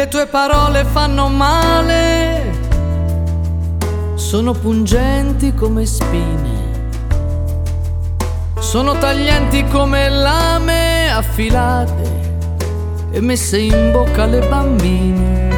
Le tue parole fanno male, sono pungenti come spine, sono taglienti come lame affilate e messe in bocca alle bambine.